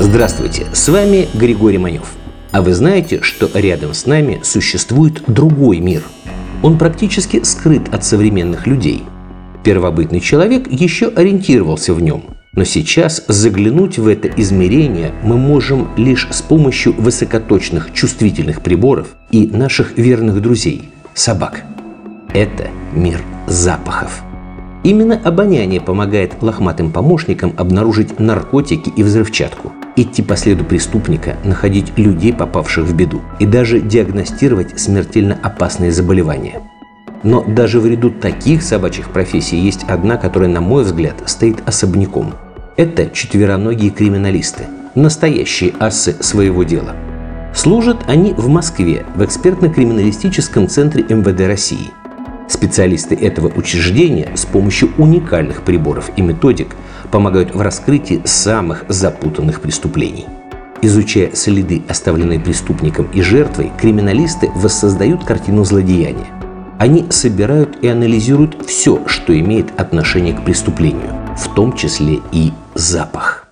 Здравствуйте, с вами Григорий Манев. А вы знаете, что рядом с нами существует другой мир? Он практически скрыт от современных людей. Первобытный человек еще ориентировался в нем, но сейчас заглянуть в это измерение мы можем лишь с помощью высокоточных чувствительных приборов и наших верных друзей – собак. Это мир запахов. Именно обоняние помогает лохматым помощникам обнаружить наркотики и взрывчатку, идти по следу преступника, находить людей, попавших в беду, и даже диагностировать смертельно опасные заболевания. Но даже в ряду таких собачьих профессий есть одна, которая, на мой взгляд, стоит особняком. Это четвероногие криминалисты, настоящие асы своего дела. Служат они в Москве, в экспертно-криминалистическом центре МВД России. Специалисты этого учреждения с помощью уникальных приборов и методик помогают в раскрытии самых запутанных преступлений. Изучая следы, оставленные преступником и жертвой, криминалисты воссоздают картину злодеяния. Они собирают и анализируют все, что имеет отношение к преступлению, в том числе и запах.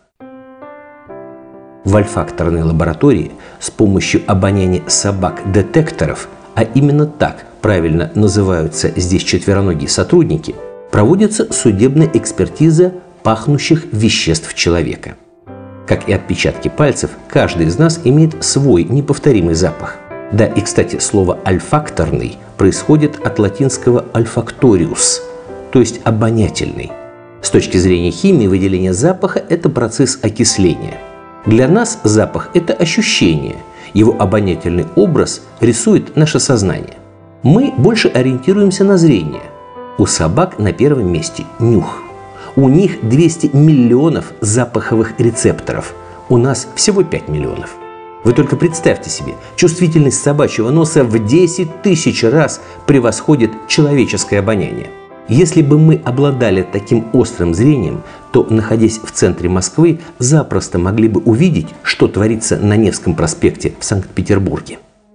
В ольфакторной лаборатории с помощью обоняния собак-детекторов, а именно так правильно называются здесь четвероногие сотрудники, проводится судебная экспертиза пахнущих веществ человека. Как и отпечатки пальцев, каждый из нас имеет свой неповторимый запах. Да, и, кстати, слово «ольфакторный» происходит от латинского «olfactorius», то есть «обонятельный». С точки зрения химии, выделение запаха – это процесс окисления. Для нас запах – это ощущение, его обонятельный образ рисует наше сознание. Мы больше ориентируемся на зрение. У собак на первом месте нюх. У них 200 миллионов запаховых рецепторов. У нас всего 5 миллионов. Вы только представьте себе, чувствительность собачьего носа в 10 тысяч раз превосходит человеческое обоняние. Если бы мы обладали таким острым зрением, то, находясь в центре Москвы, запросто могли бы увидеть, что творится на Невском проспекте в Санкт-Петербурге.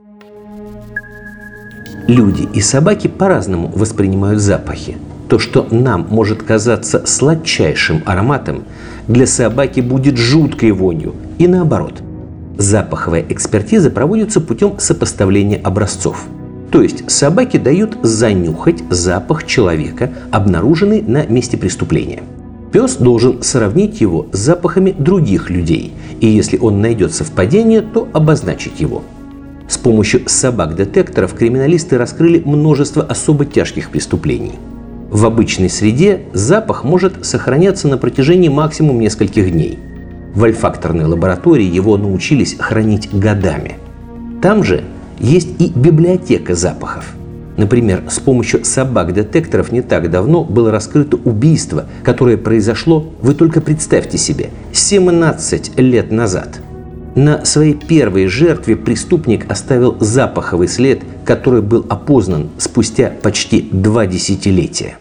Люди и собаки по-разному воспринимают запахи. То, что нам может казаться сладчайшим ароматом, для собаки будет жуткой вонью, и наоборот. Запаховая экспертиза проводится путем сопоставления образцов. То есть собаке дают занюхать запах человека, обнаруженный на месте преступления. Пес должен сравнить его с запахами других людей, и если он найдет совпадение, то обозначить его. С помощью собак-детекторов криминалисты раскрыли множество особо тяжких преступлений. В обычной среде запах может сохраняться на протяжении максимум нескольких дней. В ольфакторной лаборатории его научились хранить годами. Там же есть и библиотека запахов. Например, с помощью собак-детекторов не так давно было раскрыто убийство, которое произошло, вы только представьте себе, 17 лет назад. На своей первой жертве преступник оставил запаховый след, который был опознан спустя почти 2 десятилетия.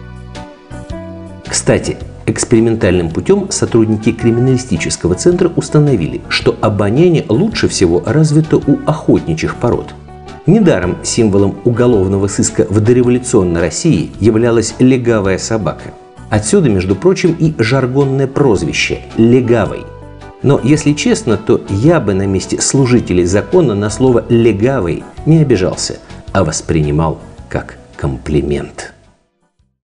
Кстати, экспериментальным путем сотрудники криминалистического центра установили, что обоняние лучше всего развито у охотничьих пород. Недаром символом уголовного сыска в дореволюционной России являлась легавая собака. Отсюда, между прочим, и жаргонное прозвище – легавый. Но, если честно, то я бы на месте служителей закона на слово «легавый» не обижался, а воспринимал как комплимент.